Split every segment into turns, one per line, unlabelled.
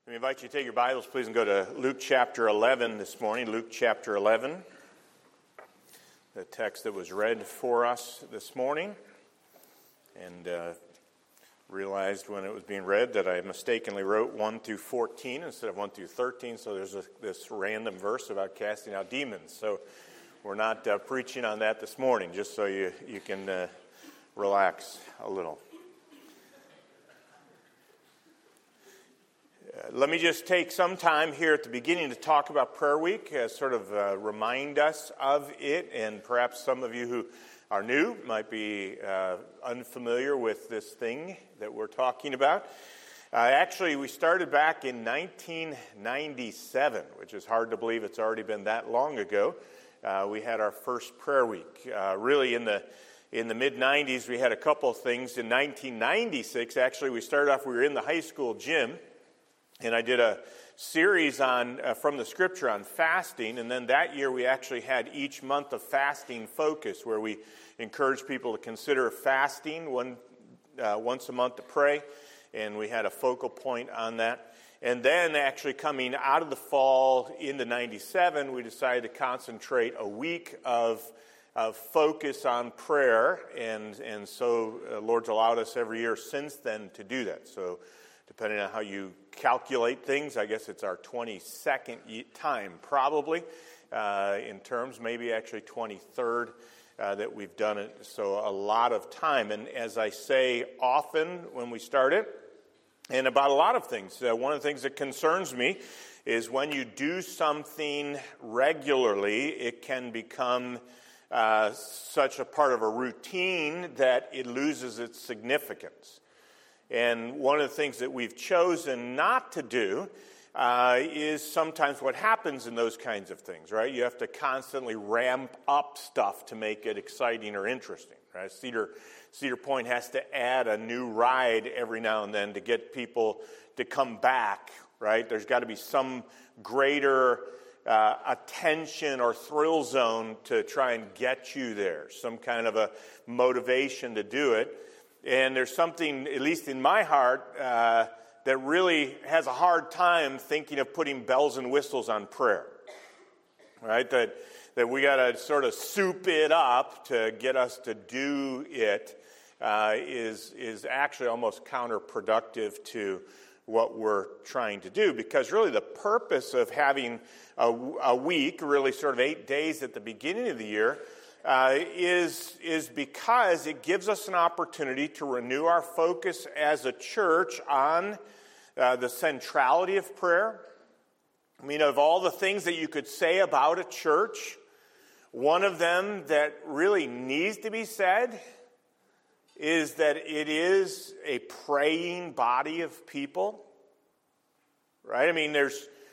I invite you to take your Bibles, please, and go to Luke chapter 11 this morning. Luke chapter 11, the text that was read for us this morning. And realized when it was being read that I mistakenly wrote 1 through 14 instead of 1 through 13. So there's this random verse about casting out demons. So we're not preaching on that this morning, just so you can relax a little. Let me just take some time here at the beginning to talk about Prayer Week, sort of remind us of it, and perhaps some of you who are new might be unfamiliar with this thing that we're talking about. Actually, we started back in 1997, which is hard to believe it's already been that long ago. We had our first Prayer Week. Really, in the mid-'90s, we had a couple of things. In 1996, actually, we were in the high school gym, and I did a series on from the Scripture on fasting, and then that year we actually had each month of fasting focus, where we encouraged people to consider fasting once a month to pray, and we had a focal point on that. And then actually coming out of the fall into 97, we decided to concentrate a week of focus on prayer, and so the Lord's allowed us every year since then to do that. So depending on how you calculate things, I guess it's our 22nd time probably in terms, maybe actually 23rd that we've done it. So a lot of time. And as I say often when we start it, and about a lot of things, one of the things that concerns me is when you do something regularly, it can become such a part of a routine that it loses its significance. And one of the things that we've chosen not to do is sometimes what happens in those kinds of things, right? You have to constantly ramp up stuff to make it exciting or interesting, right? Cedar Point has to add a new ride every now and then to get people to come back, right? There's got to be some greater attention or thrill zone to try and get you there, some kind of a motivation to do it. And there's something, at least in my heart, that really has a hard time thinking of putting bells and whistles on prayer, right? That we got to sort of soup it up to get us to do it is actually almost counterproductive to what we're trying to do. Because really the purpose of having a week, really sort of 8 days at the beginning of the year, is because it gives us an opportunity to renew our focus as a church on the centrality of prayer. I mean, of all the things that you could say about a church, one of them that really needs to be said is that it is a praying body of people, right? I mean,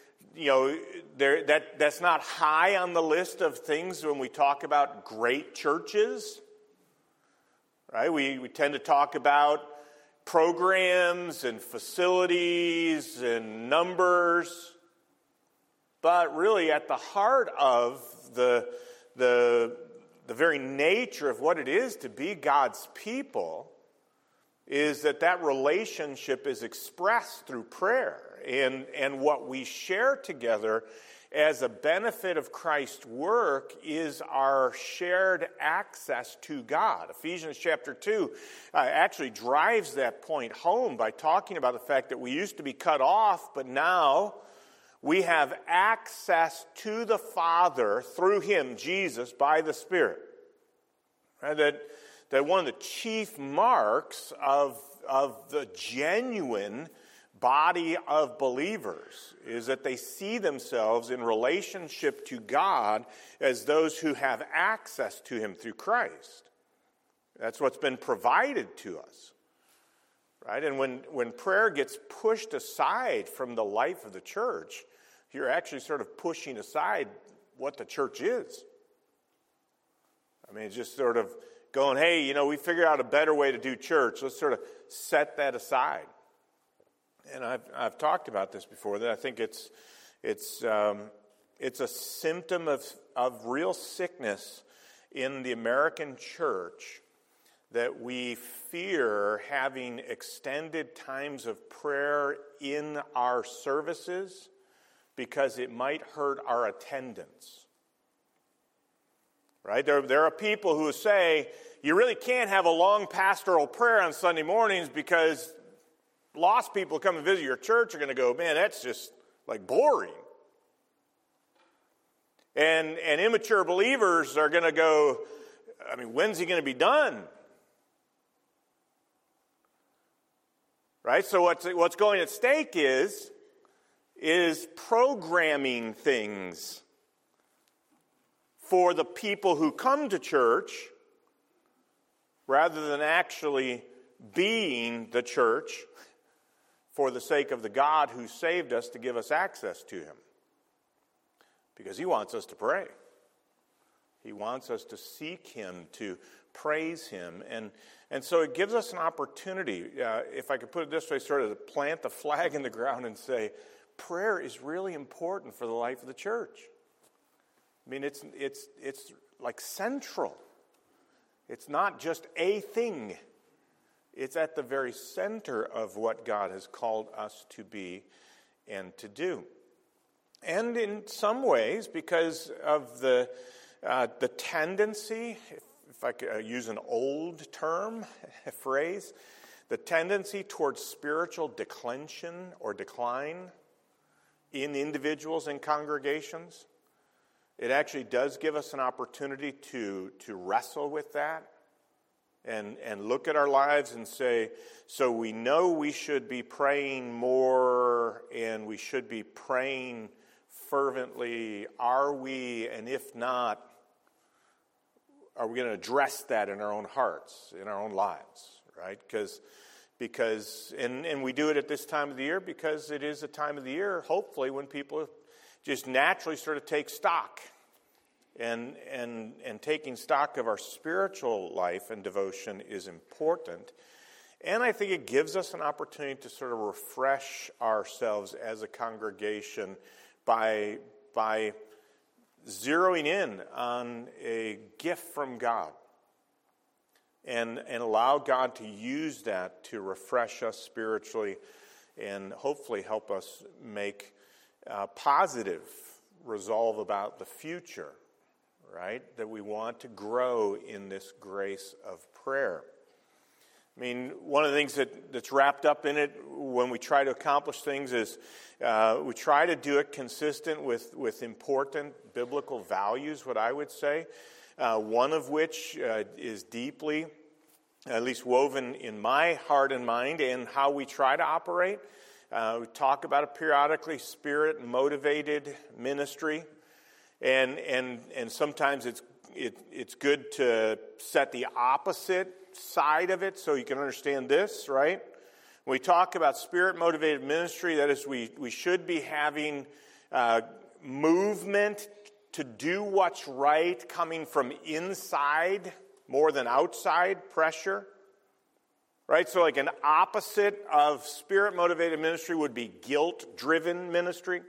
that's not high on the list of things when we talk about great churches, right? We tend to talk about programs and facilities and numbers, but really at the heart of the very nature of what it is to be God's people is that relationship is expressed through prayer. And what we share together as a benefit of Christ's work is our shared access to God. Ephesians chapter 2 actually drives that point home by talking about the fact that we used to be cut off, but now we have access to the Father through Him, Jesus, by the Spirit. Right? That one of the chief marks of the genuine body of believers is that they see themselves in relationship to God as those who have access to Him through Christ. That's what's been provided to us, right? And when prayer gets pushed aside from the life of the church, you're actually sort of pushing aside what the church is. I mean, it's just sort of going, hey, we figured out a better way to do church. Let's sort of set that aside. And I've talked about this before, that I think it's a symptom of real sickness in the American church that we fear having extended times of prayer in our services because it might hurt our attendance. Right? There are people who say, you really can't have a long pastoral prayer on Sunday mornings because lost people who come and visit your church are going to go, man, that's just like boring. And immature believers are going to go, I mean, when's he going to be done? Right? So what's going at stake is programming things for the people who come to church rather than actually being the church for the sake of the God who saved us to give us access to him. Because he wants us to pray. He wants us to seek him, to praise him. And so it gives us an opportunity, if I could put it this way, sort of to plant the flag in the ground and say, prayer is really important for the life of the church. I mean, it's like central. It's not just a thing. It's at the very center of what God has called us to be and to do. And in some ways, because of the tendency, if I could use an old term, a phrase, the tendency towards spiritual declension or decline in individuals and congregations, it actually does give us an opportunity to wrestle with that and look at our lives and say, so we know we should be praying more and we should be praying fervently. Are we? And if not, are we going to address that in our own hearts, in our own lives, right? Because we do it at this time of the year because it is a time of the year, hopefully, when people just naturally sort of take stock. And taking stock of our spiritual life and devotion is important. And I think it gives us an opportunity to sort of refresh ourselves as a congregation by zeroing in on a gift from God and allow God to use that to refresh us spiritually and hopefully help us make positive resolve about the future, right? That we want to grow in this grace of prayer. I mean, one of the things that's wrapped up in it when we try to accomplish things is we try to do it consistent with important biblical values, what I would say, one of which is deeply, at least woven in my heart and mind, and how we try to operate. We talk about it periodically, spirit-motivated ministry, and sometimes it's good to set the opposite side of it so you can understand this, right? When we talk about spirit-motivated ministry, that is, we should be having movement to do what's right coming from inside more than outside pressure, right? So like an opposite of spirit-motivated ministry would be guilt-driven ministry.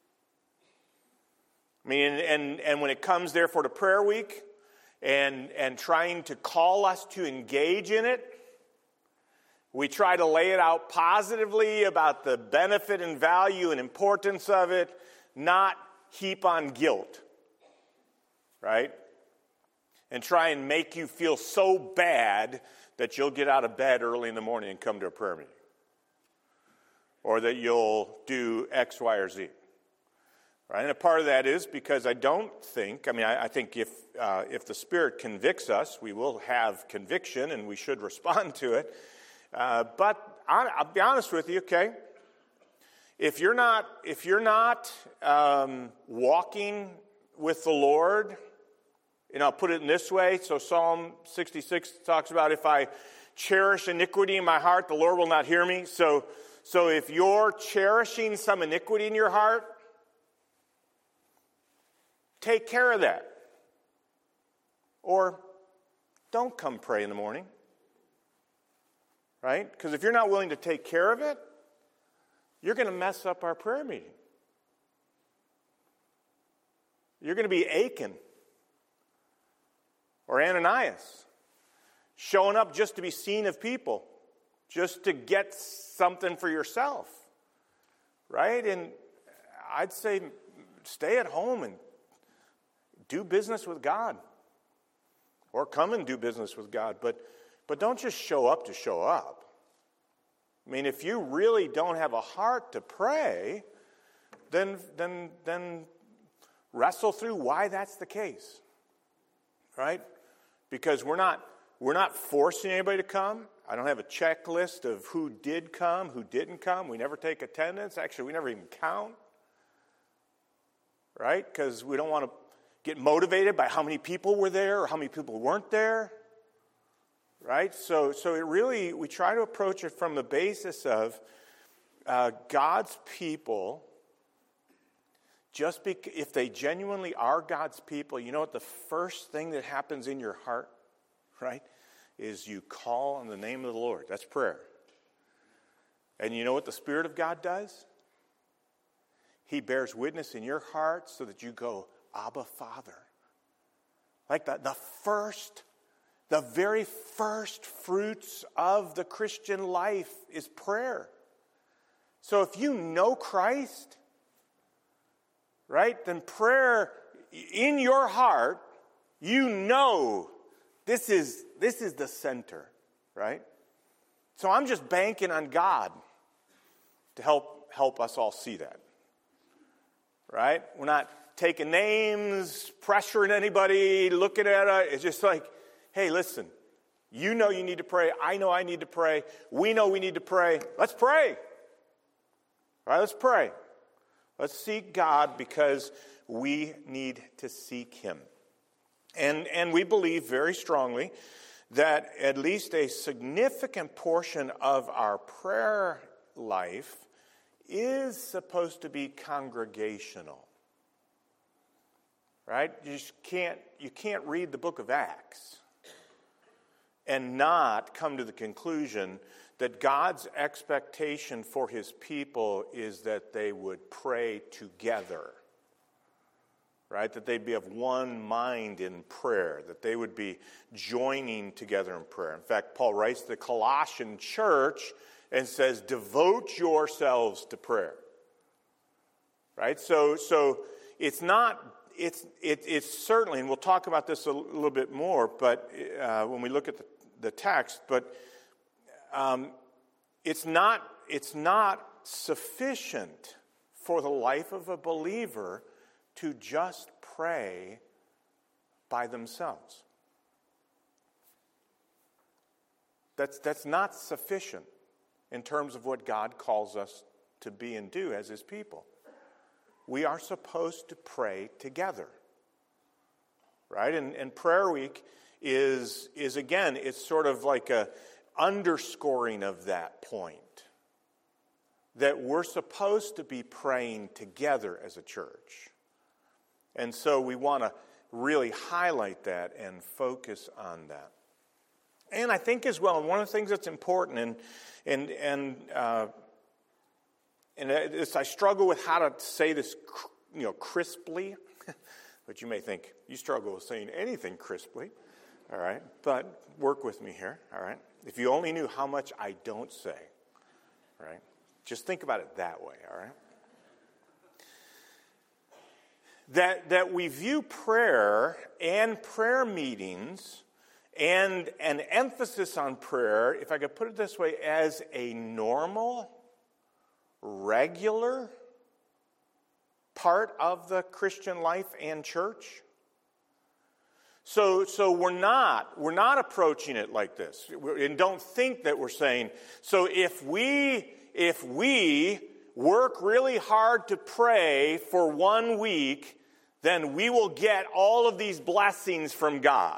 I mean, and when it comes, therefore, to prayer week and trying to call us to engage in it, we try to lay it out positively about the benefit and value and importance of it, not heap on guilt, right? And try and make you feel so bad that you'll get out of bed early in the morning and come to a prayer meeting. Or that you'll do X, Y, or Z. Right? And a part of that is because I think if the Spirit convicts us, we will have conviction and we should respond to it. But I'll be honest with you, okay? If you're not walking with the Lord, and I'll put it in this way. So Psalm 66 talks about if I cherish iniquity in my heart, the Lord will not hear me. So if you're cherishing some iniquity in your heart, take care of that. Or don't come pray in the morning. Right? Because if you're not willing to take care of it, you're going to mess up our prayer meeting. You're going to be Achan or Ananias. showing up just to be seen of people, just to get something for yourself, right? And I'd say stay at home and do business with God, or come and do business with God, but don't just show up to show up. I mean, if you really don't have a heart to pray, then wrestle through why that's the case, right? Because we're not forcing anybody to come. I don't have a checklist of who did come, who didn't come. We never take attendance. Actually, we never even count, right? Because we don't want to get motivated by how many people were there or how many people weren't there, right? So it really, we try to approach it from the basis of God's people. If they genuinely are God's people, you know what the first thing that happens in your heart, right, is you call on the name of the Lord. That's prayer. And you know what the Spirit of God does? He bears witness in your heart so that you go, Abba, Father. Like the very first fruits of the Christian life is prayer. So if you know Christ, right, then prayer in your heart, you know this is the center, right? So I'm just banking on God to help us all see that, right? We're not taking names, pressuring anybody, looking at it. It's just like, hey, listen, you know you need to pray. I know I need to pray. We know we need to pray. Let's pray. All right, let's pray. Let's seek God because we need to seek Him. And we believe very strongly that at least a significant portion of our prayer life is supposed to be congregational. Right? You can't read the book of Acts and not come to the conclusion that God's expectation for His people is that they would pray together. Right? That they'd be of one mind in prayer, that they would be joining together in prayer. In fact, Paul writes to the Colossian church and says, devote yourselves to prayer. Right? So it's not, it's certainly, and we'll talk about this a little bit more, but when we look at the text, but it's not sufficient for the life of a believer to just pray by themselves. That's not sufficient in terms of what God calls us to be and do as His people. We are supposed to pray together. Right? And prayer week is again, it's sort of like a underscoring of that point. That we're supposed to be praying together as a church. And so we want to really highlight that and focus on that. And I think as well, one of the things that's important, and I struggle with how to say this, crisply. But you may think you struggle with saying anything crisply. All right, but work with me here. All right, if you only knew how much I don't say. All right, just think about it that way. All right. That we view prayer and prayer meetings and an emphasis on prayer, if I could put it this way, as a normal, regular part of the Christian life and church. So we're not approaching it like this. And don't think that we're saying, so if we work really hard to pray for 1 week, then we will get all of these blessings from God.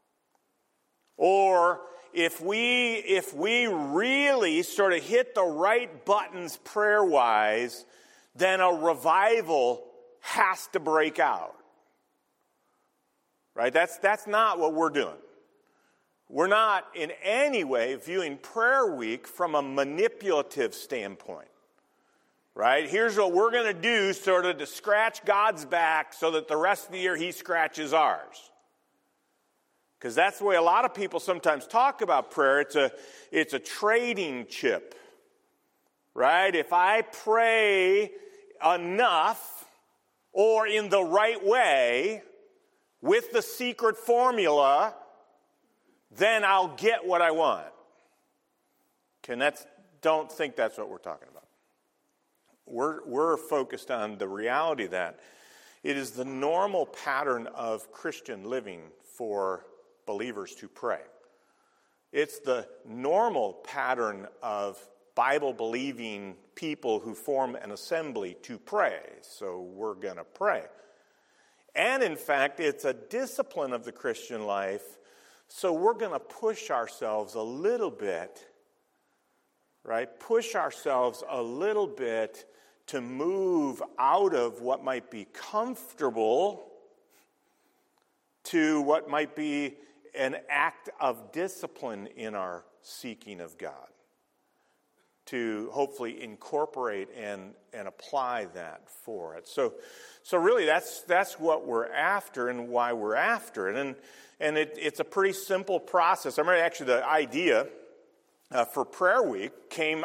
Or if we really sort of hit the right buttons prayer-wise, then a revival has to break out. Right? That's not what we're doing. We're not in any way viewing prayer week from a manipulative standpoint. Right? Here's what we're going to do sort of to scratch God's back so that the rest of the year He scratches ours. Because that's the way a lot of people sometimes talk about prayer. It's a trading chip, right? If I pray enough or in the right way with the secret formula, then I'll get what I want. Okay, don't think that's what we're talking about. We're focused on the reality that it is the normal pattern of Christian living for believers to pray. It's the normal pattern of Bible-believing people who form an assembly to pray. So we're going to pray. And in fact, it's a discipline of the Christian life. So we're going to push ourselves a little bit, right? Push ourselves a little bit to move out of what might be comfortable to what might be an act of discipline in our seeking of God, to hopefully incorporate and apply that for it. So really that's what we're after and why we're after it. And it's a pretty simple process. I remember actually the idea for Prayer Week came,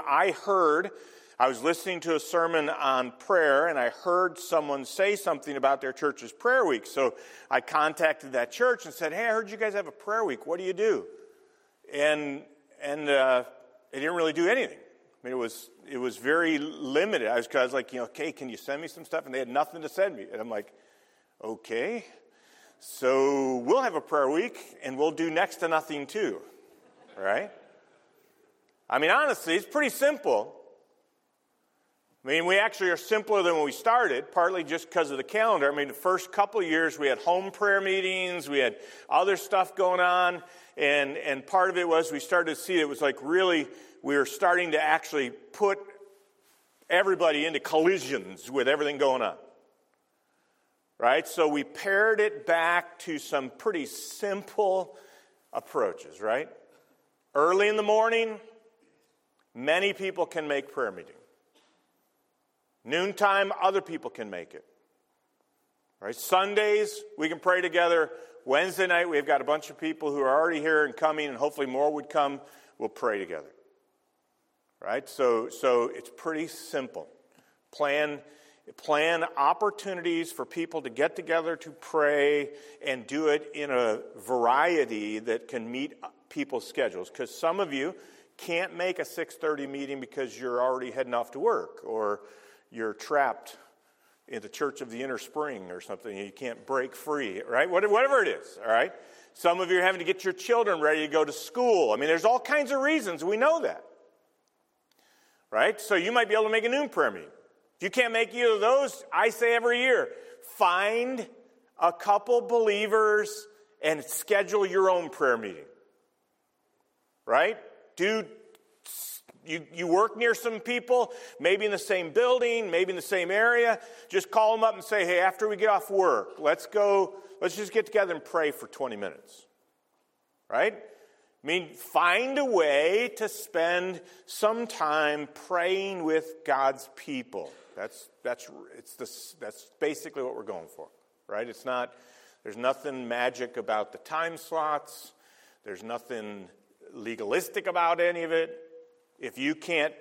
I was listening to a sermon on prayer, and I heard someone say something about their church's prayer week. So I contacted that church and said, hey, I heard you guys have a prayer week. What do you do? And they didn't really do anything. I mean, it was very limited. I was like, okay, can you send me some stuff? And they had nothing to send me. And I'm like, okay, so we'll have a prayer week, and we'll do next to nothing too, right? I mean, honestly, it's pretty simple. I mean, we actually are simpler than when we started, partly just because of the calendar. I mean, the first couple of years, we had home prayer meetings, we had other stuff going on, and part of it was we started to see it was like really, we were starting to actually put everybody into collisions with everything going on, right? So we pared it back to some pretty simple approaches, right? Early in the morning, many people can make prayer meetings. Noontime, other people can make it. Right? Sundays, we can pray together. Wednesday night, we've got a bunch of people who are already here and coming, and hopefully more would come. We'll pray together. Right? So it's pretty simple. Plan opportunities for people to get together to pray and do it in a variety that can meet people's schedules. Because some of you can't make a 6:30 meeting because you're already heading off to work, or you're trapped in the Church of the Inner Spring or something. You can't break free, right? Whatever it is, all right? Some of you are having to get your children ready to go to school. I mean, there's all kinds of reasons. We know that, right? So you might be able to make a noon prayer meeting. If you can't make either of those, I say every year, find a couple believers and schedule your own prayer meeting, right? You work near some people, maybe in the same building, maybe in the same area. Just call them up and say, hey, after we get off work, let's just get together and pray for 20 minutes. Right? I mean, find a way to spend some time praying with God's people. That's basically what we're going for. Right? There's nothing magic about the time slots. There's nothing legalistic about any of it. If you can't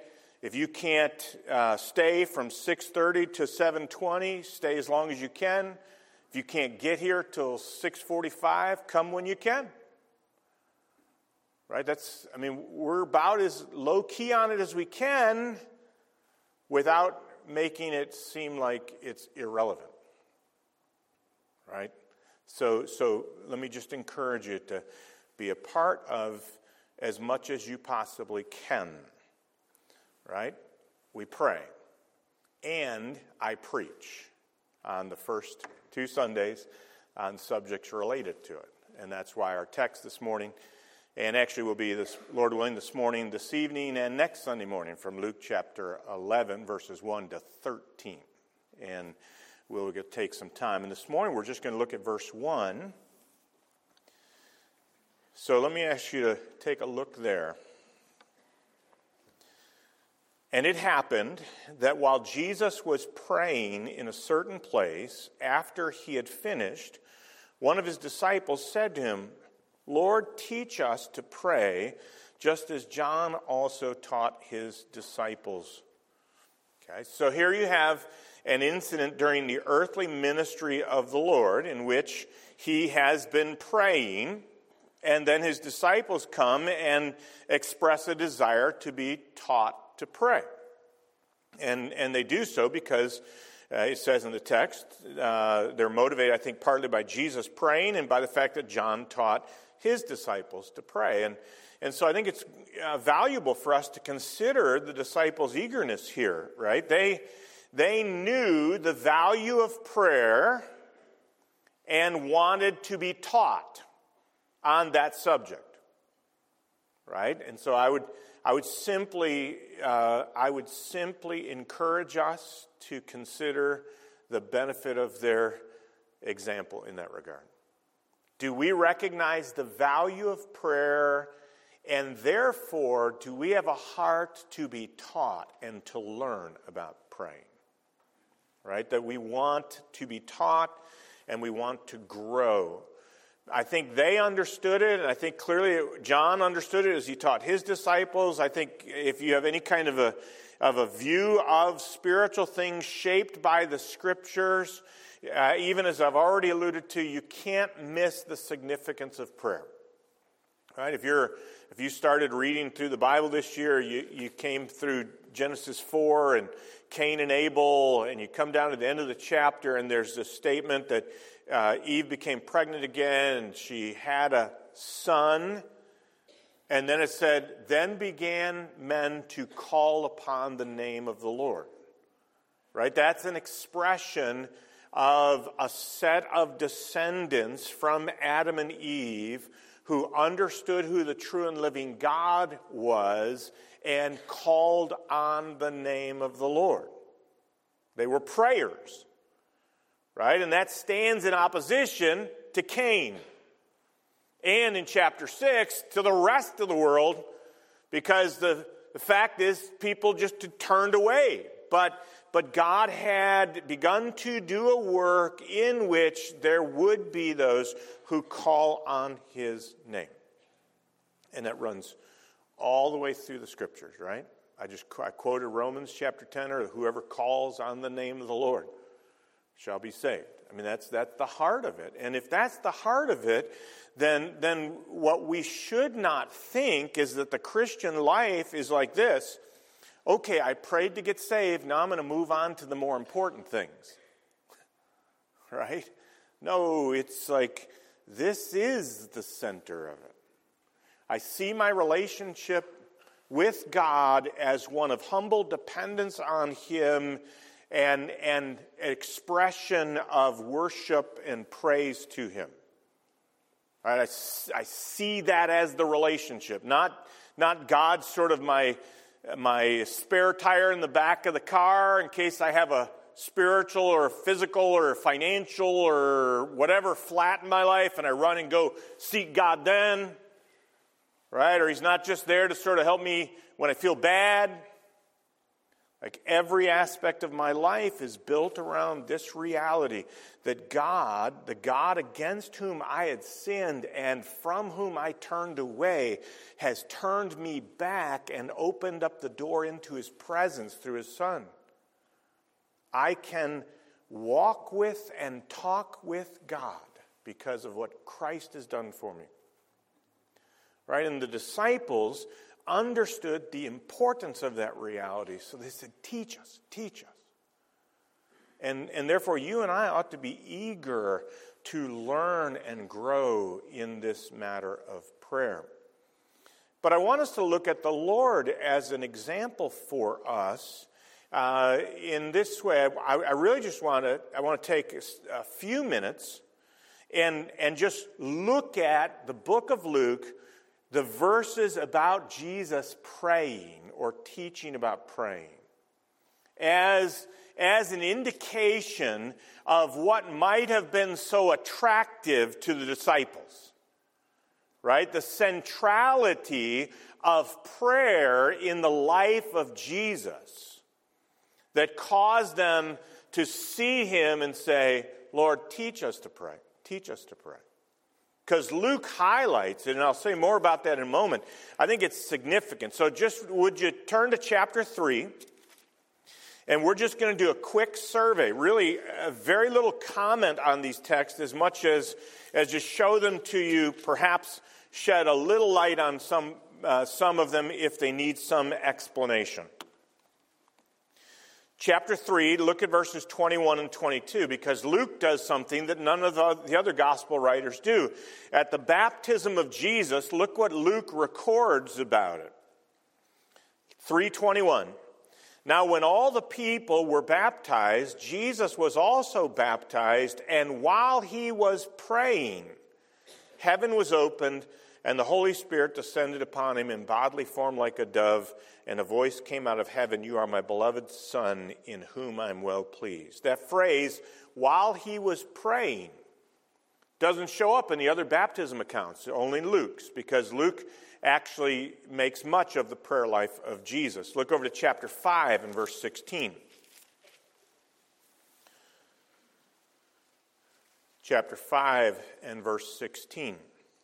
stay from 6:30 to 7:20, stay as long as you can. If you can't get here till 6:45, come when you can. Right? We're about as low key on it as we can without making it seem like it's irrelevant. Right? So let me just encourage you to be a part of as much as you possibly can, right? We pray, and I preach on the first 2 Sundays on subjects related to it. And that's why our text this morning, and actually will be, Lord willing, this morning, this evening, and next Sunday morning from Luke chapter 11, verses 1 to 13. And we'll take some time. And this morning we're just going to look at verse 1. So let me ask you to take a look there. And it happened that while Jesus was praying in a certain place, after he had finished, one of his disciples said to him, Lord, teach us to pray, just as John also taught his disciples. Okay, so here you have an incident during the earthly ministry of the Lord in which he has been praying, and then his disciples come and express a desire to be taught to pray. And they do so because, it says in the text, they're motivated, I think, partly by Jesus praying and by the fact that John taught his disciples to pray. And so I think it's valuable for us to consider the disciples' eagerness here, right? They knew the value of prayer and wanted to be taught on that subject, right? And so I would simply encourage us to consider the benefit of their example in that regard. Do we recognize the value of prayer, and therefore do we have a heart to be taught and to learn about praying? Right? That we want to be taught and we want to grow. I think they understood it, and I think clearly John understood it as he taught his disciples. I think if you have any kind of a view of spiritual things shaped by the Scriptures, even as I've already alluded to, you can't miss the significance of prayer. Right? If you started reading through the Bible this year, you came through Genesis 4 and Cain and Abel, and you come down to the end of the chapter, and there's this statement that Eve became pregnant again, and she had a son. And then it said, then began men to call upon the name of the Lord. Right? That's an expression of a set of descendants from Adam and Eve who understood who the true and living God was and called on the name of the Lord. They were prayers, right? And that stands in opposition to Cain. And in chapter 6, to the rest of the world, because the fact is people just turned away. But God had begun to do a work in which there would be those who call on his name. And that runs all the way through the Scriptures, right? I quoted Romans chapter 10, or whoever calls on the name of the Lord shall be saved. I mean, that's the heart of it. And if that's the heart of it, then what we should not think is that the Christian life is like this. Okay, I prayed to get saved, now I'm going to move on to the more important things. Right? No, it's like this is the center of it. I see my relationship with God as one of humble dependence on him and expression of worship and praise to him. Right? I see that as the relationship, not God sort of my spare tire in the back of the car in case I have a spiritual or physical or financial or whatever flat in my life and I run and go seek God then. Right? Or he's not just there to sort of help me when I feel bad. Like every aspect of my life is built around this reality that God, the God against whom I had sinned and from whom I turned away, has turned me back and opened up the door into his presence through his Son. I can walk with and talk with God because of what Christ has done for me. Right? And the disciples understood the importance of that reality. So they said, teach us, teach us. And therefore you and I ought to be eager to learn and grow in this matter of prayer. But I want us to look at the Lord as an example for us in this way. I really just want to take a few minutes and just look at the book of Luke, the verses about Jesus praying or teaching about praying as an indication of what might have been so attractive to the disciples, right? The centrality of prayer in the life of Jesus that caused them to see him and say, Lord, teach us to pray. Teach us to pray. because Luke highlights it, and I'll say more about that in a moment. I think it's significant. So just would you turn to chapter 3, and we're just going to do a quick survey, really very little comment on these texts as much as just show them to you, perhaps shed a little light on some of them if they need some explanation. Chapter 3, look at verses 21 and 22, because Luke does something that none of the other gospel writers do. At the baptism of Jesus, look what Luke records about it. 3:21. Now when all the people were baptized, Jesus was also baptized, and while he was praying, heaven was opened, and the Holy Spirit descended upon him in bodily form like a dove, and a voice came out of heaven, "You are my beloved Son, in whom I'm well pleased." That phrase, "while he was praying," doesn't show up in the other baptism accounts, only in Luke's, because Luke actually makes much of the prayer life of Jesus. Look over to chapter 5 and verse 16. Chapter 5 and verse 16.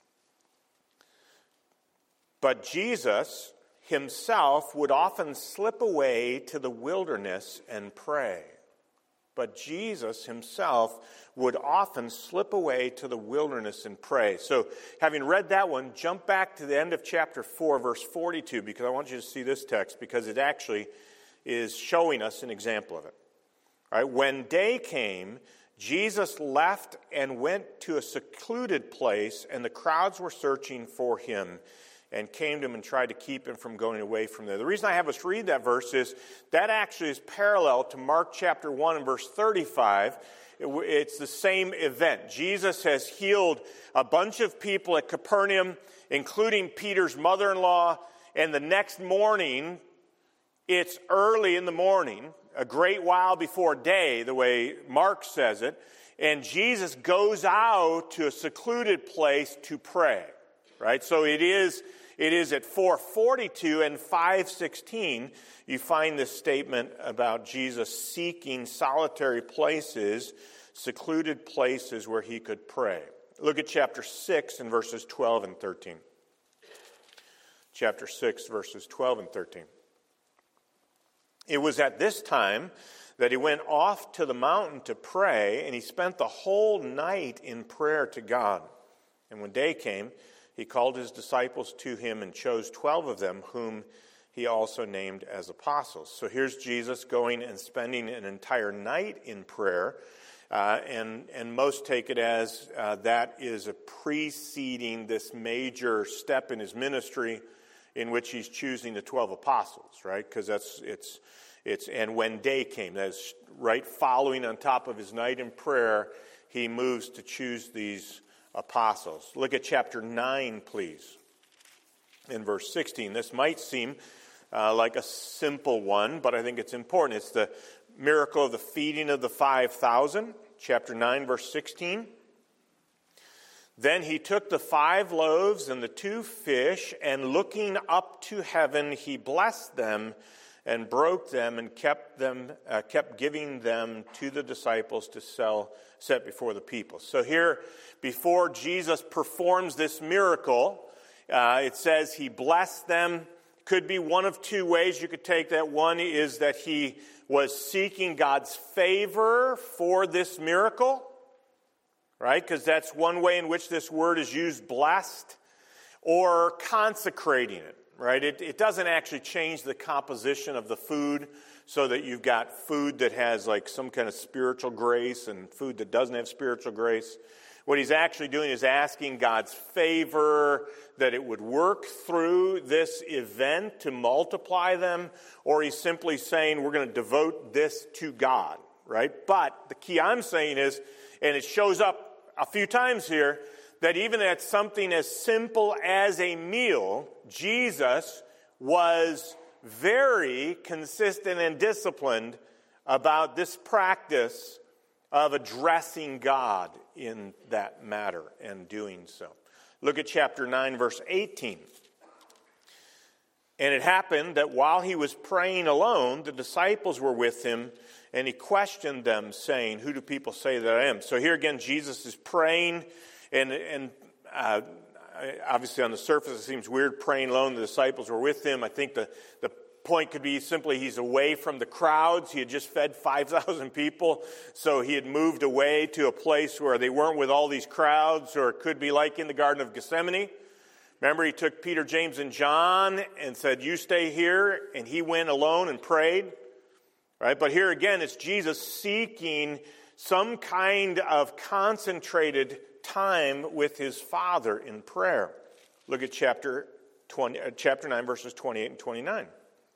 But Jesus himself would often slip away to the wilderness and pray. But Jesus himself would often slip away to the wilderness and pray. So having read that one, jump back to the end of chapter 4, verse 42, because I want you to see this text, because it actually is showing us an example of it. All right, when day came, Jesus left and went to a secluded place, and the crowds were searching for him and came to him and tried to keep him from going away from there. The reason I have us read that verse is that actually is parallel to Mark chapter 1 and verse 35. It's the same event. Jesus has healed a bunch of people at Capernaum, including Peter's mother-in-law, and the next morning, it's early in the morning, a great while before day, the way Mark says it, and Jesus goes out to a secluded place to pray. Right? So it is at 4:42 and 5:16 you find this statement about Jesus seeking solitary places, secluded places where he could pray. Look at chapter 6 and verses 12 and 13. Chapter 6, verses 12 and 13. It was at this time that he went off to the mountain to pray, and he spent the whole night in prayer to God. And when day came, he called his disciples to him and chose 12 of them, whom he also named as apostles. So here's Jesus going and spending an entire night in prayer, and most take it as that is a preceding this major step in his ministry in which he's choosing the 12 apostles, right? Because it's and when day came, that's right following on top of his night in prayer, he moves to choose these apostles. Look at chapter 9, please, in verse 16. This might seem like a simple one, but I think it's important. It's the miracle of the feeding of the 5,000, chapter 9, verse 16. Then he took the 5 loaves and the 2 fish, and looking up to heaven, he blessed them and broke them and kept giving them to the disciples to set before the people. So here, before Jesus performs this miracle, it says he blessed them. Could be one of 2 ways you could take that. One is that he was seeking God's favor for this miracle, right? Because that's one way in which this word is used, blessed, or consecrating it. Right? It doesn't actually change the composition of the food so that you've got food that has like some kind of spiritual grace and food that doesn't have spiritual grace. What he's actually doing is asking God's favor that it would work through this event to multiply them, or he's simply saying we're going to devote this to God, right? But the key I'm saying is, and it shows up a few times here, that even at something as simple as a meal, Jesus was very consistent and disciplined about this practice of addressing God in that matter and doing so. Look at chapter 9, verse 18. And it happened that while he was praying alone, the disciples were with him, and he questioned them, saying, "Who do people say that I am?" So here again, Jesus is praying, and obviously on the surface it seems weird praying alone. The disciples were with him. I think the point could be simply he's away from the crowds. He had just fed 5,000 people, so he had moved away to a place where they weren't with all these crowds, or it could be like in the Garden of Gethsemane. Remember, he took Peter, James, and John and said, you stay here, and he went alone and prayed. Right? But here again, it's Jesus seeking some kind of concentrated time with his Father in prayer. Look at chapter 9, verses 28 and 29.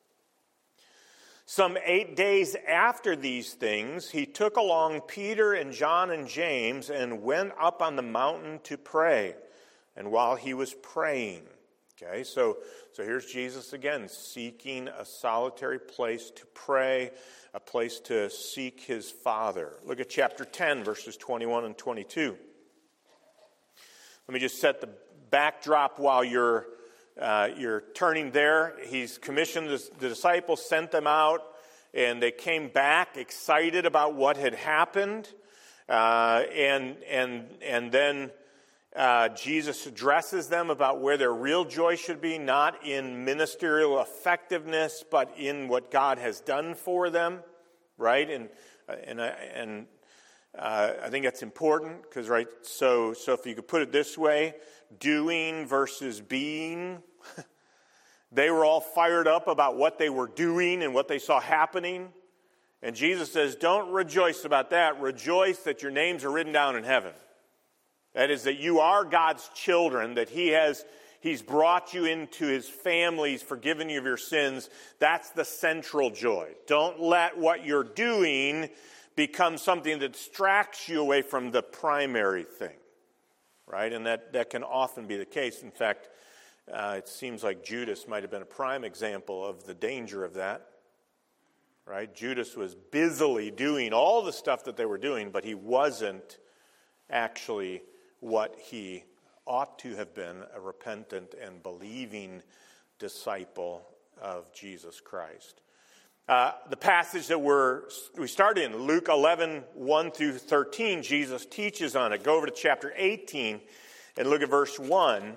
Some 8 days after these things, he took along Peter and John and James and went up on the mountain to pray. And while he was praying, okay, so here's Jesus again, seeking a solitary place to pray, a place to seek his Father. Look at chapter 10, verses 21 and 22. Let me just set the backdrop while you're turning there. He's commissioned the disciples, sent them out, and they came back excited about what had happened. And then Jesus addresses them about where their real joy should be, not in ministerial effectiveness, but in what God has done for them, right? And I think that's important because, right? So if you could put it this way, doing versus being. They were all fired up about what they were doing and what they saw happening. And Jesus says, don't rejoice about that. Rejoice that your names are written down in heaven. That is, that you are God's children, that He's brought you into His family, He's forgiven you of your sins. That's the central joy. Don't let what you're doing become something that distracts you away from the primary thing. Right? And that can often be the case. In fact, it seems like Judas might have been a prime example of the danger of that. Right? Judas was busily doing all the stuff that they were doing, but he wasn't actually what he ought to have been, a repentant and believing disciple of Jesus Christ. The passage that we started in, Luke 11, 1 through 13, Jesus teaches on it. Go over to chapter 18 and look at verse 1.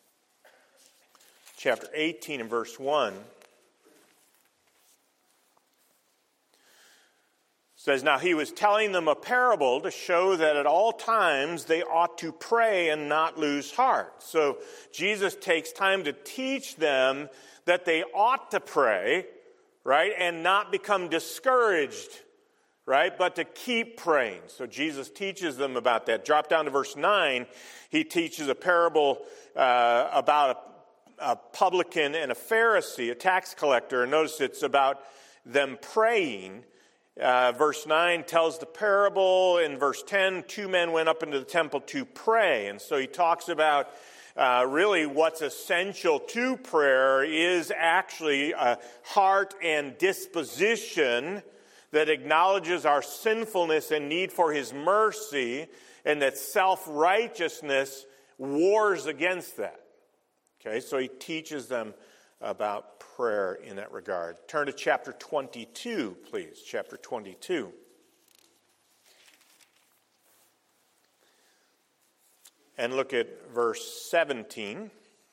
Chapter 18 and verse 1. Says, now he was telling them a parable to show that at all times they ought to pray and not lose heart. So Jesus takes time to teach them that they ought to pray, right, and not become discouraged, right, but to keep praying. So Jesus teaches them about that. Drop down to verse 9. He teaches a parable about a publican and a Pharisee, a tax collector. And notice it's about them praying. Verse 9 tells the parable. In verse 10, 2 men went up into the temple to pray. And so he talks about really what's essential to prayer is actually a heart and disposition that acknowledges our sinfulness and need for His mercy, and that self-righteousness wars against that. Okay, so he teaches them about prayer in that regard. Turn to chapter 22, please. Chapter 22. And look at verse 17.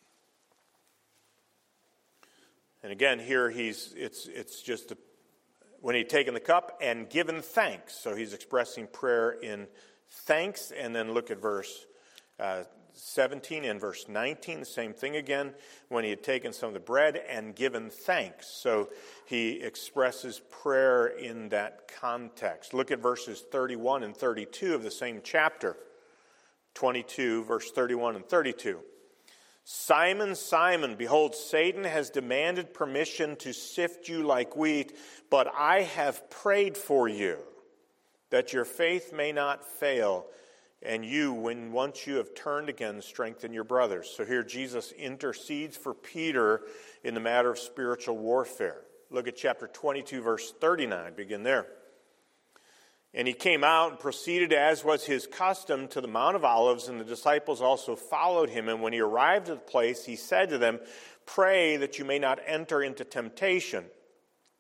And again, here it's just when he'd taken the cup and given thanks. So he's expressing prayer in thanks. And then look at verse 17 and verse 19, the same thing again, when he had taken some of the bread and given thanks. So he expresses prayer in that context. Look at verses 31 and 32 of the same chapter. 22, verse 31 and 32. Simon, Simon, behold, Satan has demanded permission to sift you like wheat, but I have prayed for you, that your faith may not fail, and you, when once you have turned again, strengthen your brothers. So here Jesus intercedes for Peter in the matter of spiritual warfare. Look at chapter 22, verse 39. Begin there. And he came out and proceeded, as was his custom, to the Mount of Olives, and the disciples also followed him. And when he arrived at the place, he said to them, pray that you may not enter into temptation.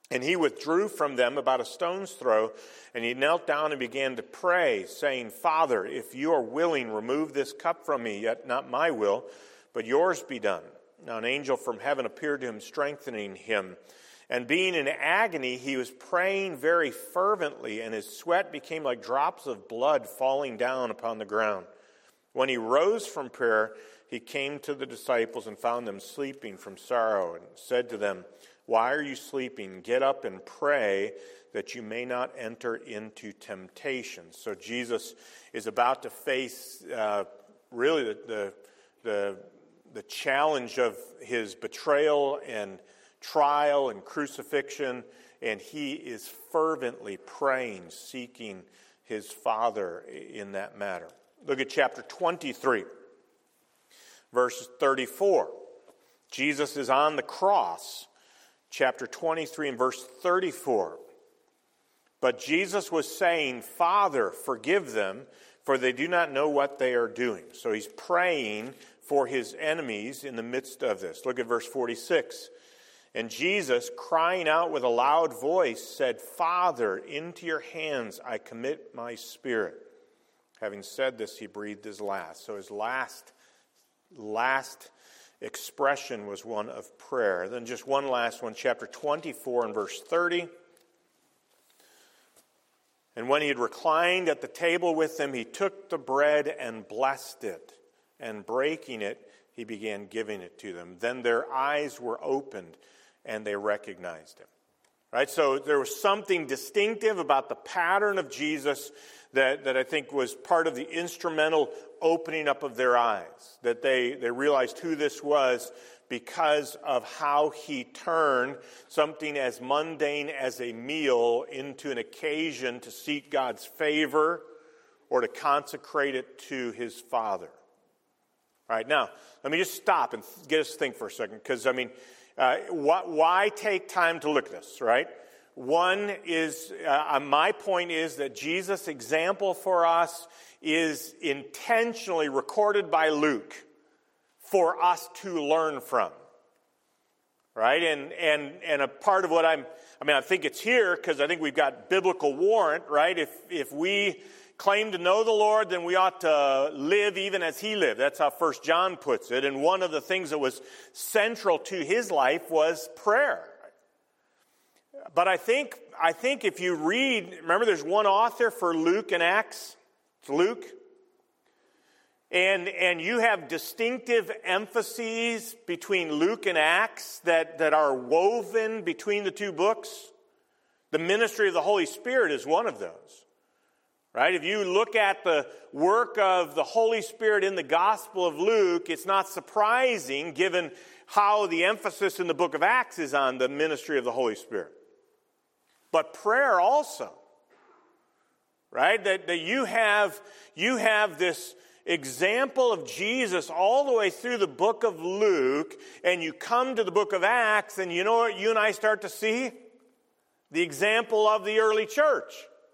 And he withdrew from them about a stone's throw, and he knelt down and began to pray, saying, Father, if you are willing, remove this cup from me, yet not my will, but yours be done. Now an angel from heaven appeared to him, strengthening him. And being in agony, he was praying very fervently, and his sweat became like drops of blood falling down upon the ground. When he rose from prayer, he came to the disciples and found them sleeping from sorrow, and said to them, Why are you sleeping? Get up and pray that you may not enter into temptation. So Jesus is about to face really the challenge of his betrayal and trial and crucifixion, and he is fervently praying, seeking his Father in that matter. Look at chapter 23, verse 34. Jesus is on the cross. Chapter 23 and verse 34. But Jesus was saying, Father, forgive them, for they do not know what they are doing. So he's praying for his enemies in the midst of this. Look at verse 46. And Jesus, crying out with a loud voice, said, Father, into your hands I commit my spirit. Having said this, he breathed his last. So his last expression was one of prayer. Then just one last one, chapter 24 and verse 30. And when he had reclined at the table with them, he took the bread and blessed it, and breaking it, he began giving it to them. Then their eyes were opened, and they recognized him. Right? So there was something distinctive about the pattern of Jesus that I think was part of the instrumental opening up of their eyes, that they realized who this was because of how he turned something as mundane as a meal into an occasion to seek God's favor or to consecrate it to his Father. All right, now, let me just stop and get us to think for a second, because, why take time to look at this, right? One is, my point is that Jesus' example for us is intentionally recorded by Luke for us to learn from, right? And a part of what I think it's here because I think we've got biblical warrant, right? If we claim to know the Lord, then we ought to live even as he lived. That's how 1 John puts it. And one of the things that was central to his life was prayer. But I think if you read, remember there's one author for Luke and Acts. It's Luke. And you have distinctive emphases between Luke and Acts that are woven between the two books. The ministry of the Holy Spirit is one of those. Right? If you look at the work of the Holy Spirit in the Gospel of Luke, it's not surprising given how the emphasis in the book of Acts is on the ministry of the Holy Spirit. But prayer also, right? That you have this example of Jesus all the way through the book of Luke, and you come to the book of Acts, and you know what you and I start to see? The example of the early church.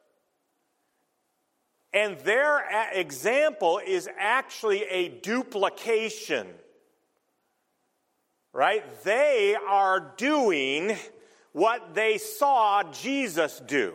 And their example is actually a duplication, right? They are doing what they saw Jesus do.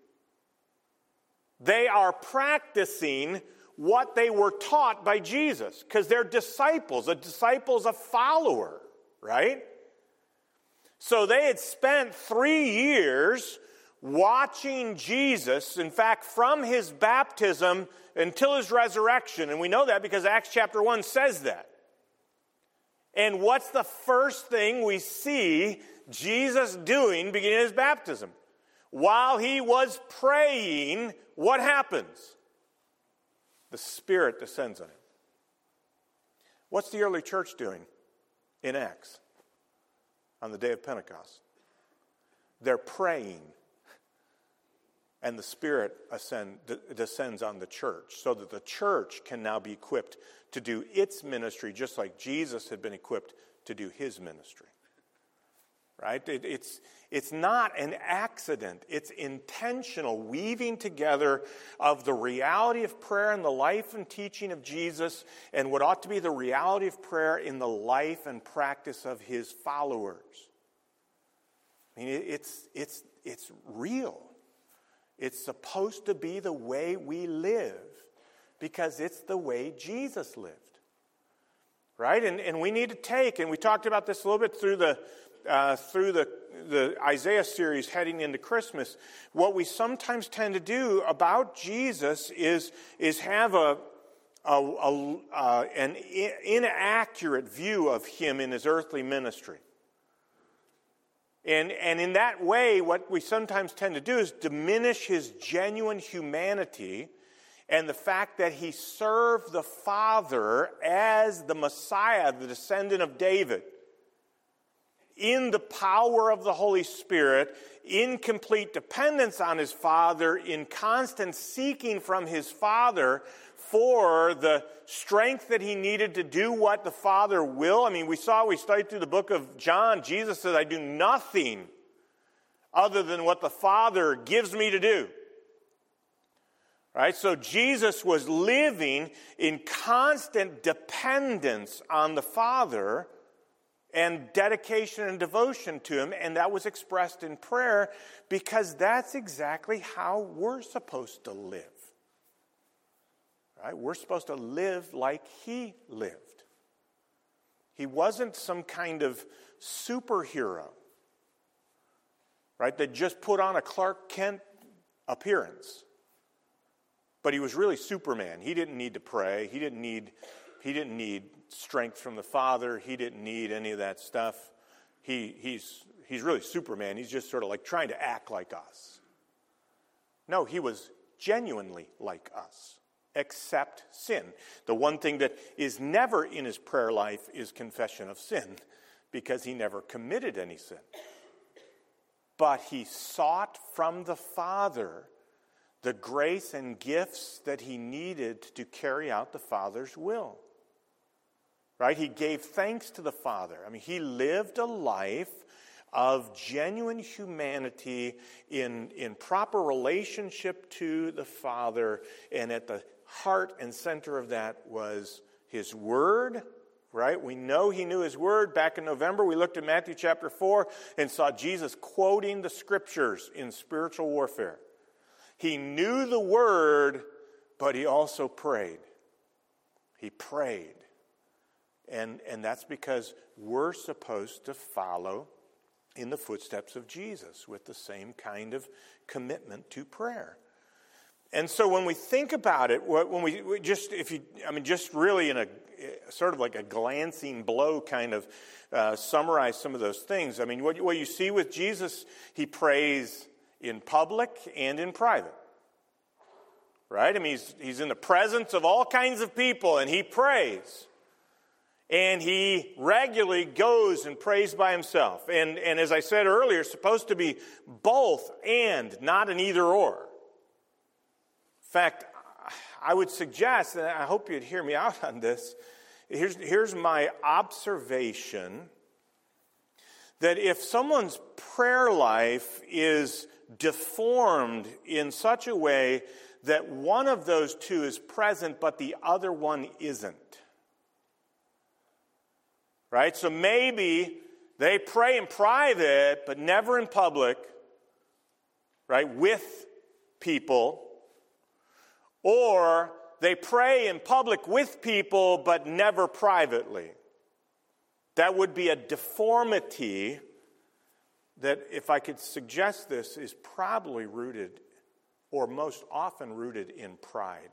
They are practicing what they were taught by Jesus because they're disciples. A disciple's a follower, right? So they had spent 3 years watching Jesus, in fact, from his baptism until his resurrection. And we know that because Acts chapter 1 says that. And what's the first thing we see Jesus doing beginning his baptism? While he was praying, what happens? The Spirit descends on him. What's the early church doing in Acts on the day of Pentecost? They're praying. And the Spirit descends on the church so that the church can now be equipped to do its ministry just like Jesus had been equipped to do his ministry. Right? It's not an accident. It's intentional weaving together of the reality of prayer in the life and teaching of Jesus and what ought to be the reality of prayer in the life and practice of his followers. I mean, it's real. It's supposed to be the way we live because it's the way Jesus lived. Right? And we need to take, and we talked about this a little bit through the Isaiah series heading into Christmas. What we sometimes tend to do about Jesus is have an inaccurate view of him in his earthly ministry. And in that way, what we sometimes tend to do is diminish his genuine humanity and the fact that he served the Father as the Messiah, the descendant of David, in the power of the Holy Spirit, in complete dependence on his Father, in constant seeking from his Father for the strength that he needed to do what the Father will. I mean, we studied through the book of John. Jesus says, I do nothing other than what the Father gives me to do. Right? So Jesus was living in constant dependence on the Father and dedication and devotion to him, and that was expressed in prayer because that's exactly how we're supposed to live. Right? We're supposed to live like he lived. He wasn't some kind of superhero, right, that just put on a Clark Kent appearance. But he was really Superman. He didn't need to pray. He didn't need strength from the Father. He didn't need any of that stuff. He's really Superman. He's just sort of like trying to act like us. No, he was genuinely like us, except sin. The one thing that is never in his prayer life is confession of sin, because he never committed any sin. But he sought from the Father the grace and gifts that he needed to carry out the Father's will. Right? He gave thanks to the Father. I mean, he lived a life of genuine humanity in proper relationship to the Father, and at the heart and center of that was his Word. Right? We know he knew his Word. Back in November, we looked at Matthew chapter 4 and saw Jesus quoting the Scriptures in spiritual warfare. He knew the Word, but he also prayed. He prayed. And that's because we're supposed to follow in the footsteps of Jesus with the same kind of commitment to prayer. And so when we think about it, just really in a sort of like a glancing blow kind of summarize some of those things. I mean, what you see with Jesus, he prays in public and in private. Right? I mean, he's in the presence of all kinds of people, and he prays. And he regularly goes and prays by himself. And as I said earlier, it's supposed to be both and, not an either or. In fact, I would suggest, and I hope you'd hear me out on this, here's my observation, that if someone's prayer life is deformed in such a way that one of those two is present but the other one isn't. Right? So maybe they pray in private but never in public, right, with people. Or they pray in public with people but never privately. That would be a deformity that, if I could suggest this, is probably rooted, or most often rooted, in pride.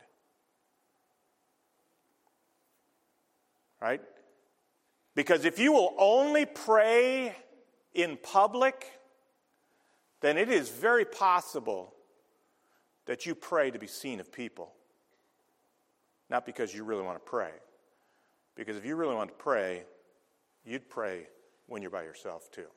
Right? Because if you will only pray in public, then it is very possible that you pray to be seen of people. Not because you really want to pray. Because if you really want to pray, you'd pray when you're by yourself too.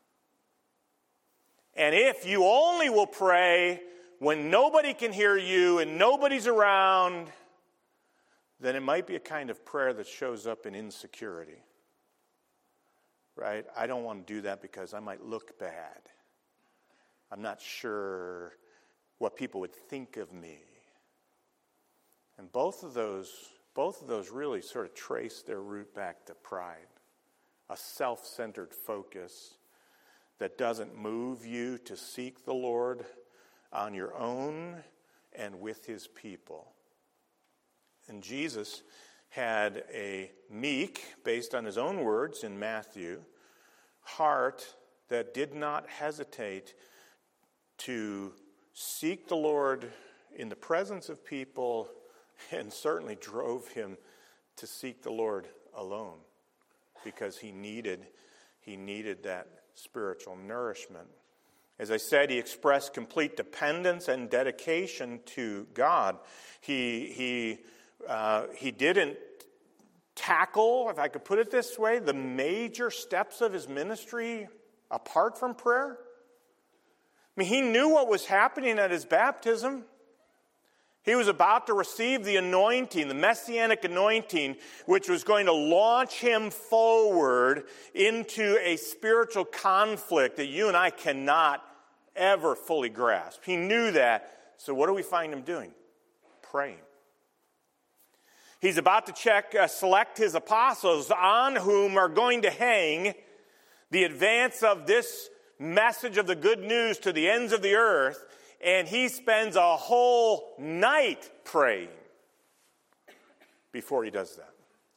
And if you only will pray when nobody can hear you and nobody's around, then it might be a kind of prayer that shows up in insecurity. Right? I don't want to do that because I might look bad. I'm not sure what people would think of me. And both of those really sort of trace their root back to pride. A self-centered focus that doesn't move you to seek the Lord on your own and with his people. And Jesus had a meek, based on his own words in Matthew, heart that did not hesitate to seek the Lord in the presence of people, and certainly drove him to seek the Lord alone, because he needed that spiritual nourishment. As I said, he expressed complete dependence and dedication to God. He didn't tackle, if I could put it this way, the major steps of his ministry apart from prayer. I mean, he knew what was happening at his baptism. He was about to receive the anointing, the messianic anointing, which was going to launch him forward into a spiritual conflict that you and I cannot ever fully grasp. He knew that. So what do we find him doing? Praying. He's about to select his apostles, on whom are going to hang the advance of this message of the good news to the ends of the earth, and he spends a whole night praying before he does that.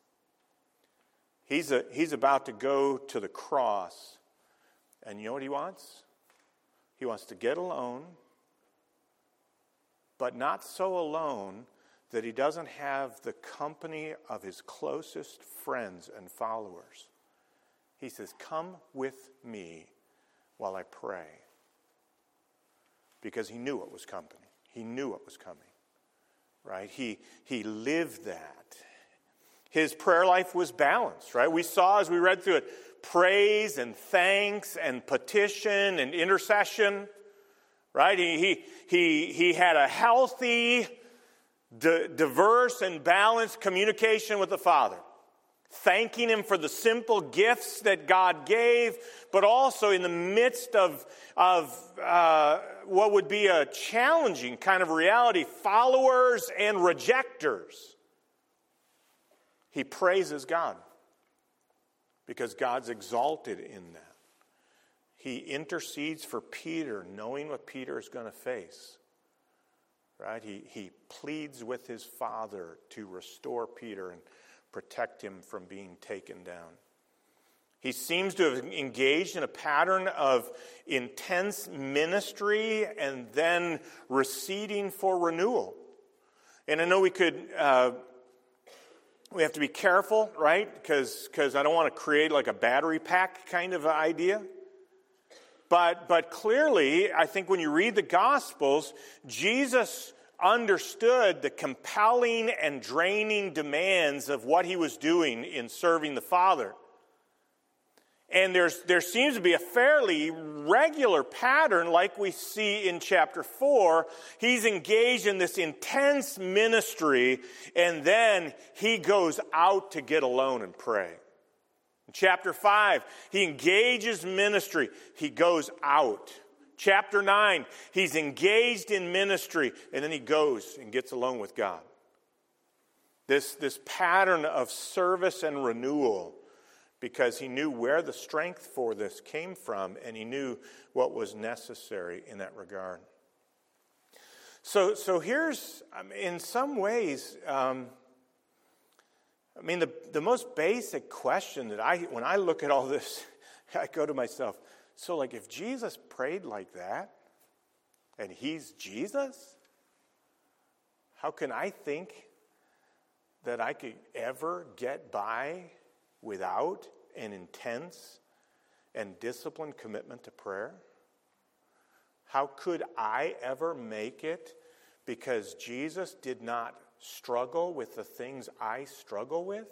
He's about to go to the cross, and you know what he wants? He wants to get alone, but not so alone that he doesn't have the company of his closest friends and followers. He says, "Come with me while I pray." Because he knew what was coming. He knew what was coming. Right? He lived that. His prayer life was balanced, right? We saw as we read through it, praise and thanks and petition and intercession. Right? He had a healthy, diverse and balanced communication with the Father, thanking him for the simple gifts that God gave, but also in the midst of what would be a challenging kind of reality, followers and rejectors. He praises God because God's exalted in that. He intercedes for Peter, knowing what Peter is going to face. Right? He pleads with his Father to restore Peter and protect him from being taken down. He seems to have engaged in a pattern of intense ministry and then receding for renewal. And I know we have to be careful, right? Because I don't want to create like a battery pack kind of idea. But clearly, I think when you read the Gospels, Jesus understood the compelling and draining demands of what he was doing in serving the Father. And there seems to be a fairly regular pattern like we see in chapter 4. He's engaged in this intense ministry, and then he goes out to get alone and pray. In chapter 5, he engages ministry. He goes out. Chapter 9, he's engaged in ministry, and then he goes and gets alone with God. This pattern of service and renewal, because he knew where the strength for this came from, and he knew what was necessary in that regard. So here's, in some ways, the most basic question that when I look at all this, I go to myself, so like if Jesus prayed like that, and he's Jesus, how can I think that I could ever get by without an intense and disciplined commitment to prayer? How could I ever make it because Jesus did not struggle with the things I struggle with?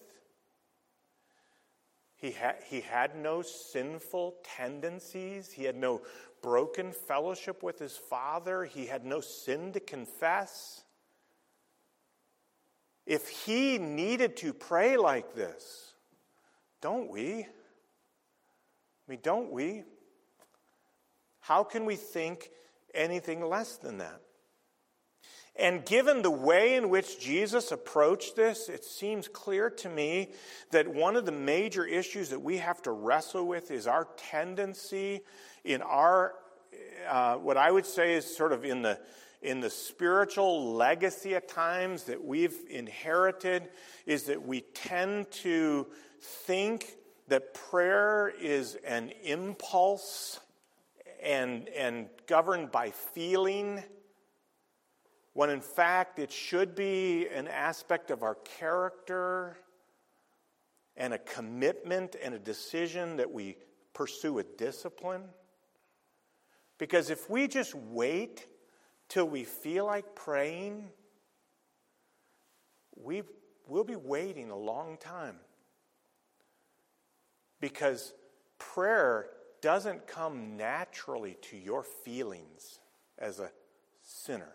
He had no sinful tendencies. He had no broken fellowship with his Father. He had no sin to confess. If he needed to pray like this, don't we? Don't we? How can we think anything less than that? And given the way in which Jesus approached this, it seems clear to me that one of the major issues that we have to wrestle with is our tendency in our, what I would say is sort of in the spiritual legacy at times that we've inherited, is that we tend to think that prayer is an impulse and governed by feeling, when in fact it should be an aspect of our character and a commitment and a decision that we pursue with discipline. Because if we just wait till we feel like praying, we'll be waiting a long time. Because prayer doesn't come naturally to your feelings as a sinner.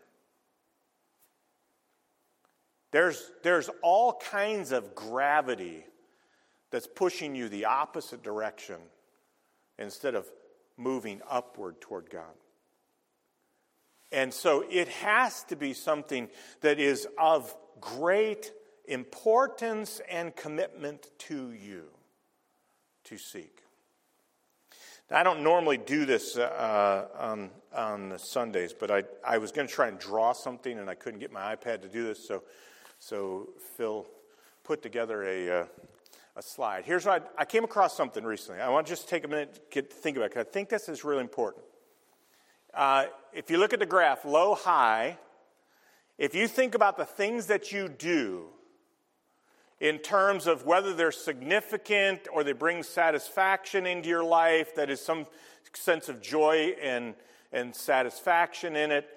There's all kinds of gravity that's pushing you the opposite direction instead of moving upward toward God. And so it has to be something that is of great importance and commitment to you to seek. Now, I don't normally do this on Sundays, but I was going to try and draw something, and I couldn't get my iPad to do this, so Phil put together a slide. Here's what I came across something recently. I want to just take a minute to think about it, because I think this is really important. If you look at the graph, low, high, if you think about the things that you do in terms of whether they're significant or they bring satisfaction into your life, that is some sense of joy and satisfaction in it,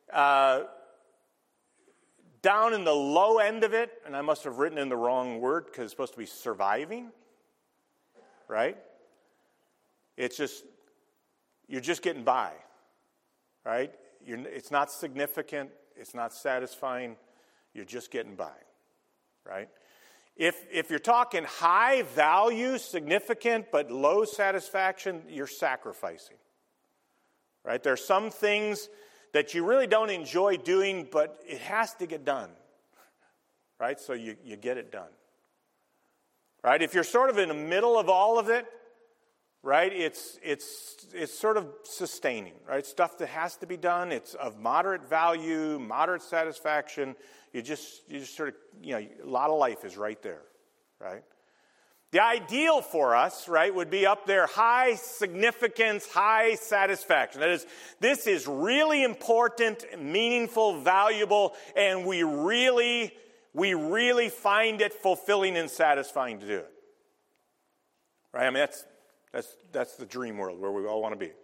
down in the low end of it, and I must have written in the wrong word because it's supposed to be surviving, right? It's just, you're just getting by, right? It's not significant, it's not satisfying, you're just getting by, right? If you're talking high value, significant, but low satisfaction, you're sacrificing, right? There are some things that you really don't enjoy doing, but it has to get done, right? So you get it done, right? If you're sort of in the middle of all of it, right, it's sort of sustaining, right? Stuff that has to be done, it's of moderate value, moderate satisfaction. You just sort of, a lot of life is right there, right? The ideal for us, right, would be up there, high significance, high satisfaction. That is, this is really important, meaningful, valuable, and we really find it fulfilling and satisfying to do it. Right? I mean, that's the dream world where we all want to be.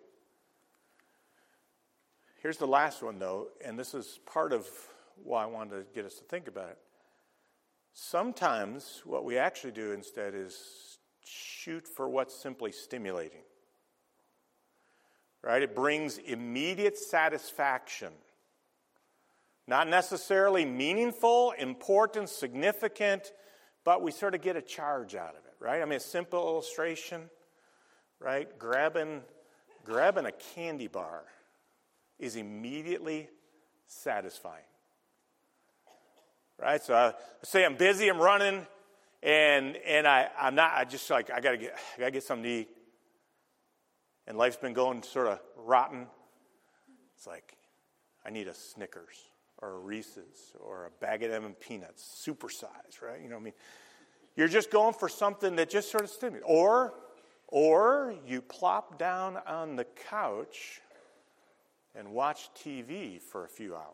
Here's the last one, though, and this is part of why I wanted to get us to think about it. Sometimes what we actually do instead is shoot for what's simply stimulating. Right? It brings immediate satisfaction. Not necessarily meaningful, important, significant, but we sort of get a charge out of it, right? I mean, a simple illustration, right? Grabbing a candy bar is immediately satisfying. Right, so I say I'm busy, I'm running, and I'm not. I just like I gotta get something to eat, and life's been going sort of rotten. It's like I need a Snickers or a Reese's or a bag of M&M peanuts, supersize, right? You know what I mean? You're just going for something that just sort of stimulates, or you plop down on the couch and watch TV for a few hours.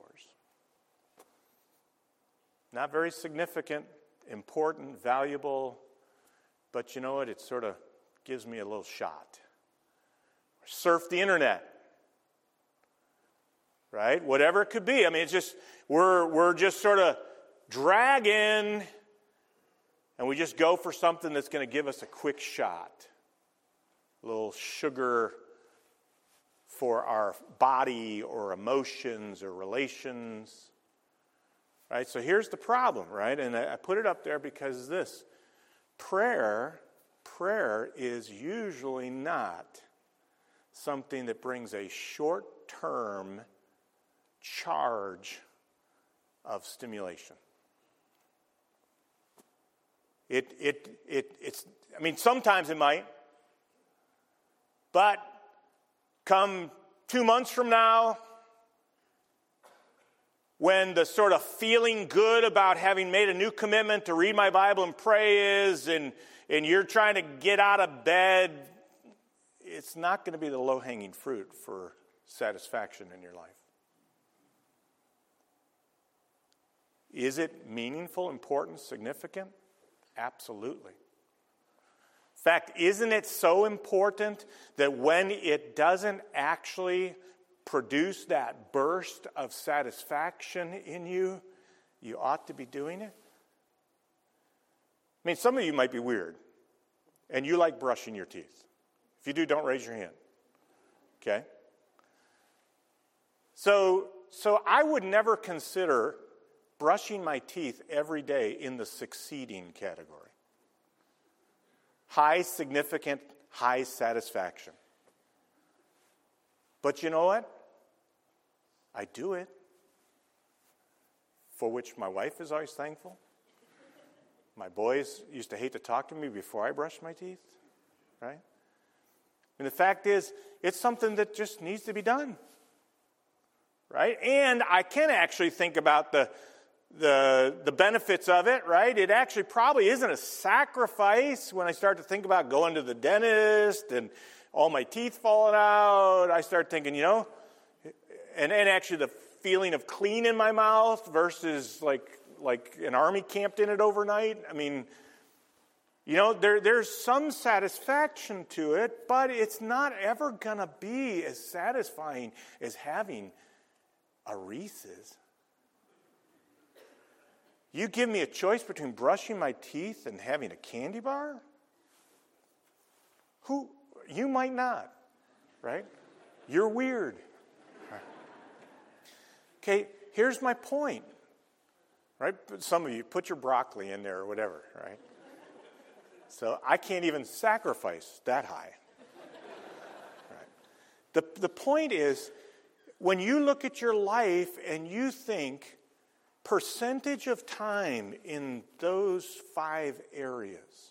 Not very significant, important, valuable, but you know what? It sort of gives me a little shot. Surf the internet, right? Whatever it could be. I mean, it's just, we're just sort of dragging, and we just go for something that's going to give us a quick shot. A little sugar for our body or emotions or relations. Right, so here's the problem, right? And I put it up there because this. Prayer is usually not something that brings a short-term charge of stimulation. It's sometimes it might, but come 2 months from now, when the sort of feeling good about having made a new commitment to read my Bible and pray is, and you're trying to get out of bed, it's not going to be the low-hanging fruit for satisfaction in your life. Is it meaningful, important, significant? Absolutely. In fact, isn't it so important that when it doesn't actually produce that burst of satisfaction in you, you ought to be doing it? Some of you might be weird, and you like brushing your teeth. If you do, don't raise your hand. Okay? So I would never consider brushing my teeth every day in the succeeding category. High significant, high satisfaction. But you know what? I do it, for which my wife is always thankful. My boys used to hate to talk to me before I brushed my teeth, right? And the fact is, it's something that just needs to be done, right? And I can actually think about the benefits of it, right? It actually probably isn't a sacrifice when I start to think about going to the dentist and all my teeth falling out. I start thinking, and actually the feeling of clean in my mouth versus like an army camped in it overnight. There's some satisfaction to it, but it's not ever going to be as satisfying as having a Reese's. You give me a choice between brushing my teeth and having a candy bar? You might not, right? You're weird. Okay, here's my point, right? Some of you, put your broccoli in there or whatever, right? So I can't even sacrifice that high. Right? The point is, when you look at your life and you think, percentage of time in those 5 areas.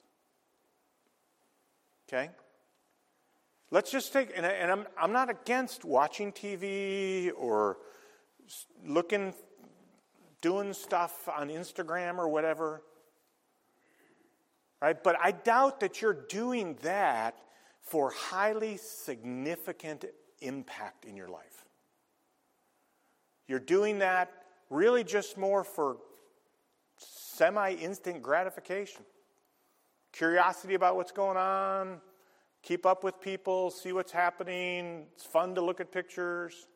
Okay? Let's just take, and I'm not against watching TV or doing stuff on Instagram or whatever. Right? But I doubt that you're doing that for highly significant impact in your life. You're doing that really just more for semi-instant gratification. Curiosity about what's going on, keep up with people, see what's happening. It's fun to look at pictures.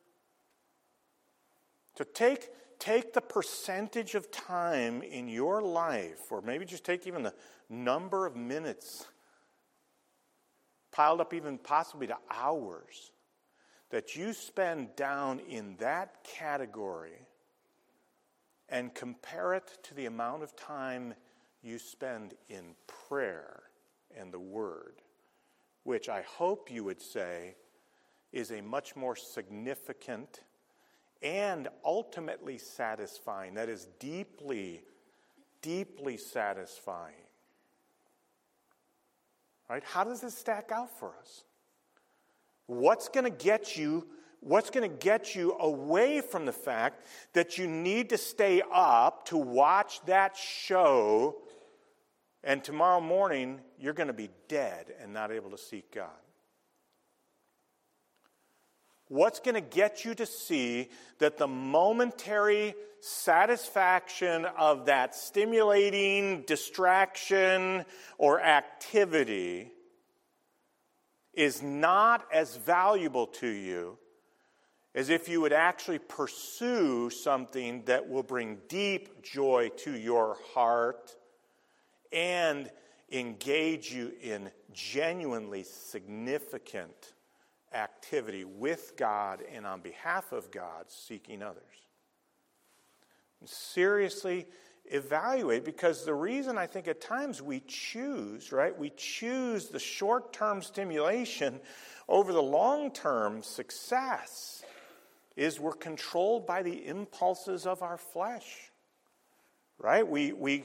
So take the percentage of time in your life, or maybe just take even the number of minutes, piled up even possibly to hours, that you spend down in that category, and compare it to the amount of time you spend in prayer and the Word, which I hope you would say is a much more significant and ultimately satisfying, that is deeply, deeply satisfying. Right? How does this stack out for us? What's going to get you away from the fact that you need to stay up to watch that show, and tomorrow morning you're going to be dead and not able to seek God? What's going to get you to see that the momentary satisfaction of that stimulating distraction or activity is not as valuable to you as if you would actually pursue something that will bring deep joy to your heart and engage you in genuinely significant activity with God and on behalf of God, seeking others? Seriously evaluate, because the reason I think at times we choose the short-term stimulation over the long-term success is we're controlled by the impulses of our flesh. right? We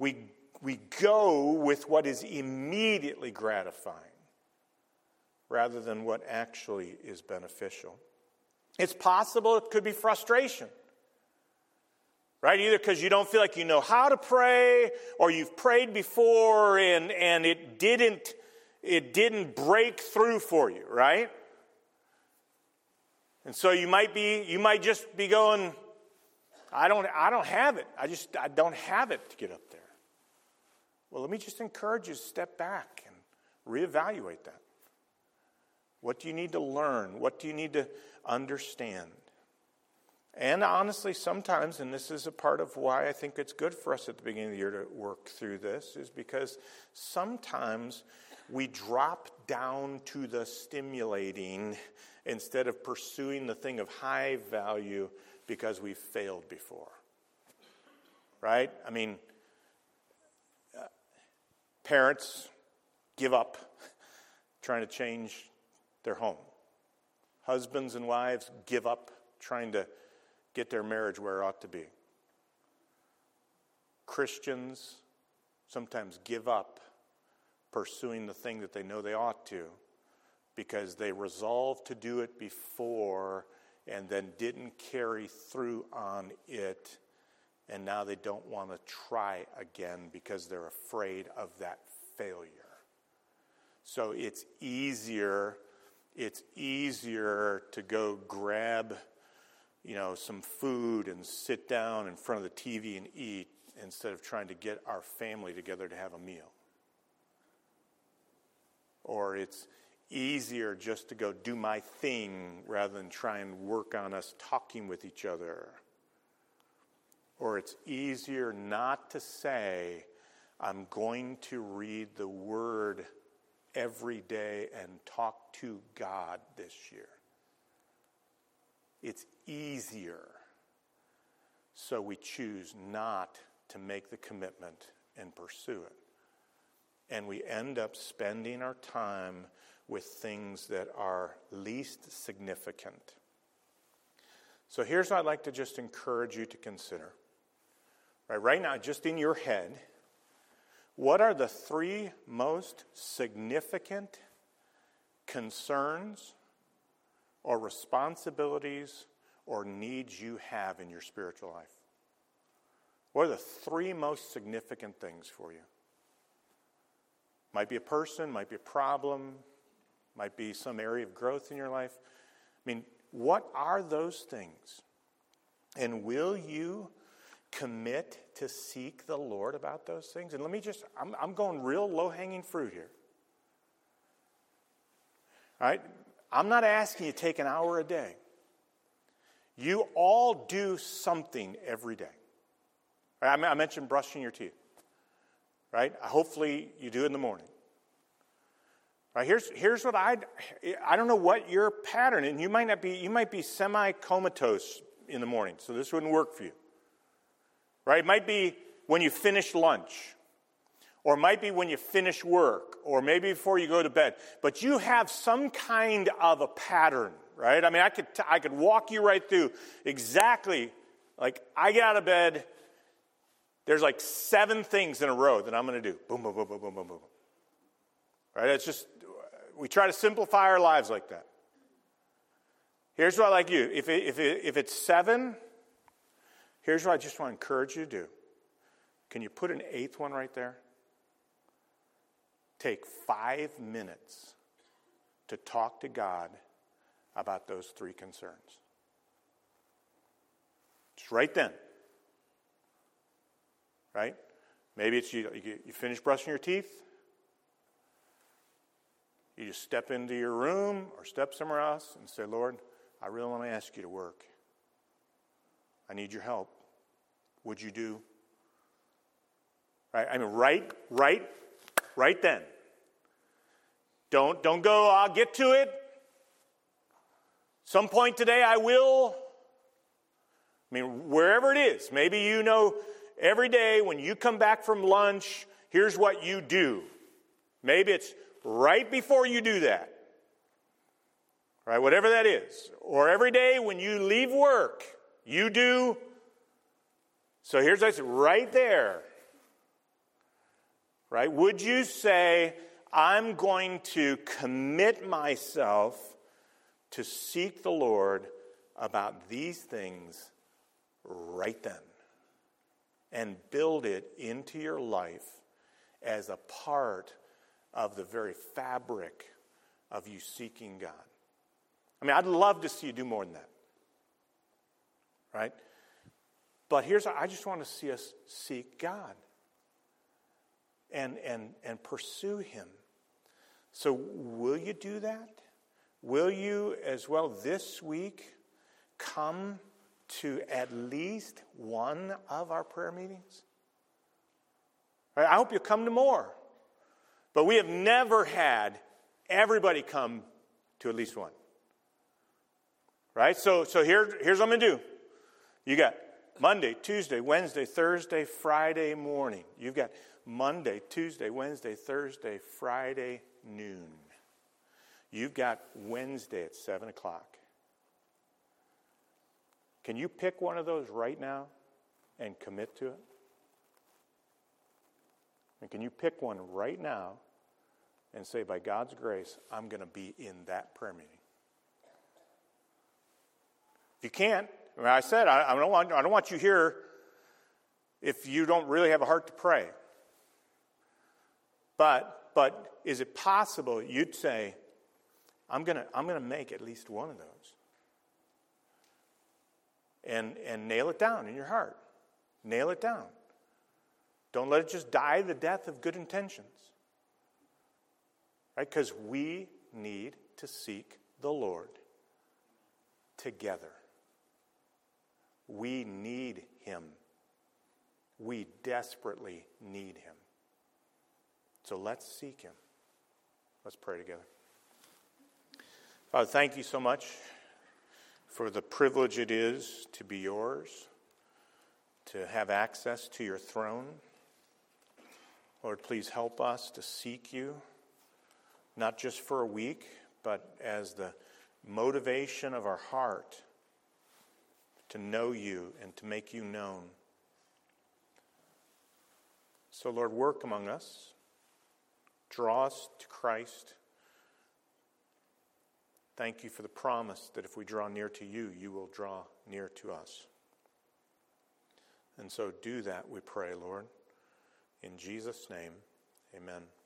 go with what is immediately gratifying rather than what actually is beneficial. It's possible it could be frustration, right? Either because you don't feel like you know how to pray, or you've prayed before and it didn't break through for you, right? And so you might just be going, I don't have it. I don't have it to get up there. Well, let me just encourage you to step back and reevaluate that. What do you need to learn? What do you need to understand? And honestly, sometimes, and this is a part of why I think it's good for us at the beginning of the year to work through this, is because sometimes we drop down to the stimulating instead of pursuing the thing of high value because we've failed before. Right? I mean, parents give up trying to change their home. Husbands and wives give up trying to get their marriage where it ought to be. Christians sometimes give up pursuing the thing that they know they ought to because they resolved to do it before and then didn't carry through on it, and now they don't want to try again because they're afraid of that failure. So it's easier to go grab, some food and sit down in front of the TV and eat instead of trying to get our family together to have a meal. Or it's easier just to go do my thing rather than try and work on us talking with each other. Or it's easier not to say, I'm going to read the Word every day and talk to God this year. It's easier. So we choose not to make the commitment and pursue it. And we end up spending our time with things that are least significant. So here's what I'd like to just encourage you to consider. Right now, just in your head, what are the 3 most significant concerns or responsibilities or needs you have in your spiritual life? What are the 3 most significant things for you? Might be a person, might be a problem, might be some area of growth in your life. I mean, what are those things? And will you commit to seek the Lord about those things? And let me just, I'm going real low-hanging fruit here. All right? I'm not asking you to take an hour a day. You all do something every day. Right? I mentioned brushing your teeth. Right? Hopefully you do it in the morning. Right? Here's what I don't know what your pattern, and you might be semi-comatose in the morning, so this wouldn't work for you. Right? It might be when you finish lunch, or it might be when you finish work, or maybe before you go to bed. But you have some kind of a pattern, right? I mean, I could walk you right through exactly, like I get out of bed, there's like 7 things in a row that I'm going to do. Boom, boom, boom, boom, boom, boom, boom. Right? It's just, we try to simplify our lives like that. Here's what I like you. If it's 7, here's what I just want to encourage you to do. Can you put an 8th one right there? Take 5 minutes to talk to God about those 3 concerns. Just right then. Right? Maybe it's you finish brushing your teeth. You just step into your room or step somewhere else and say, Lord, I really want to ask you to work. I need your help. Would you do? Right? I mean, right then. Don't go, I'll get to it. Some point today I will. I mean, wherever it is. Maybe you know every day when you come back from lunch, here's what you do. Maybe it's right before you do that. Right? Whatever that is. Or every day when you leave work, you do So here's this right there. Right? Would you say, I'm going to commit myself to seek the Lord about these things right then and build it into your life as a part of the very fabric of you seeking God? I mean, I'd love to see you do more than that. Right? But I just want to see us seek God and pursue Him. So will you do that? Will you as well this week come to at least one of our prayer meetings? Right? I hope you'll come to more. But we have never had everybody come to at least one. Right? So here's what I'm going to do. You got Monday, Tuesday, Wednesday, Thursday, Friday morning. You've got Monday, Tuesday, Wednesday, Thursday, Friday noon. You've got Wednesday at 7 o'clock. Can you pick one of those right now and commit to it? And can you pick one right now and say, by God's grace, I'm going to be in that prayer meeting? If you can't, I said, I don't want you here if you don't really have a heart to pray. But is it possible you'd say, I'm gonna make at least one of those, and nail it down in your heart, nail it down. Don't let it just die the death of good intentions, right? Because we need to seek the Lord together. We need Him. We desperately need Him. So let's seek Him. Let's pray together. Father, thank you so much for the privilege it is to be yours, to have access to your throne. Lord, please help us to seek you, not just for a week, but as the motivation of our heart to know you and to make you known. So, Lord, work among us. Draw us to Christ. Thank you for the promise that if we draw near to you, you will draw near to us. And so do that, we pray, Lord. In Jesus' name, amen.